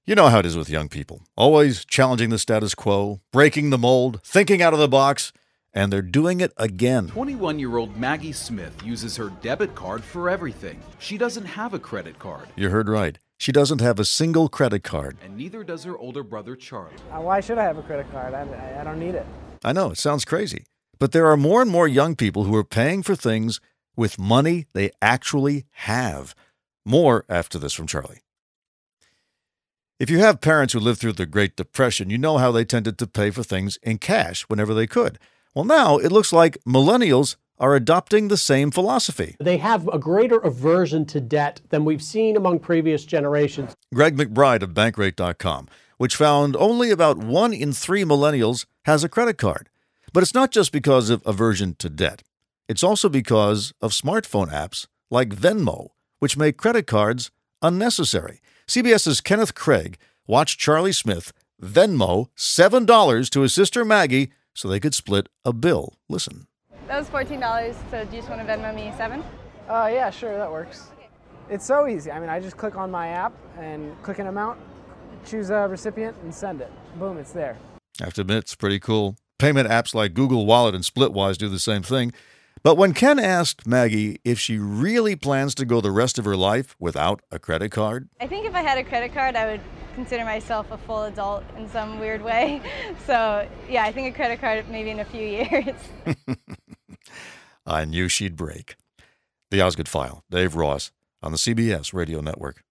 You know how it is with young people. Always challenging the status quo, breaking the mold, thinking out of the box, and they're doing it again. 21-year-old Maggie Smith uses her debit card for everything. She doesn't have a credit card. You heard right. She doesn't have a single credit card. And neither does her older brother, Charlie. Why should I have a credit card? I don't need it. I know, it sounds crazy. But there are more and more young people who are paying for things with money they actually have. More after this from Charlie. If you have parents who lived through the Great Depression, you know how they tended to pay for things in cash whenever they could. Well, now it looks like millennials are adopting the same philosophy. They have a greater aversion to debt than we've seen among previous generations. Greg McBride of Bankrate.com, which found only about 1 in 3 millennials has a credit card. But it's not just because of aversion to debt. It's also because of smartphone apps like Venmo, which make credit cards unnecessary. CBS's Kenneth Craig watched Charlie Smith Venmo $7 to his sister Maggie so they could split a bill. Listen. That was $14, so do you just want to Venmo me 7? Yeah, sure, that works. It's so easy. I just click on my app and click an amount, choose a recipient, and send it. Boom, it's there. I have to admit, it's pretty cool. Payment apps like Google Wallet and Splitwise do the same thing. But when Ken asked Maggie if she really plans to go the rest of her life without a credit card, I think if I had a credit card, I would consider myself a full adult in some weird way. So, yeah, I think a credit card maybe in a few years. I knew she'd break. The Osgood File, Dave Ross, on the CBS Radio Network.